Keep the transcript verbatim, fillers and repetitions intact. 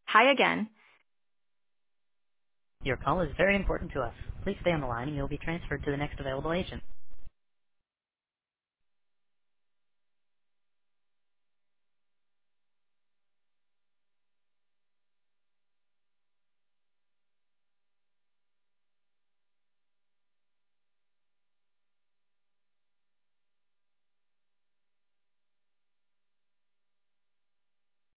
Hi again. Your call is very important to us. Please stay on the line and you'll be transferred to the next available agent.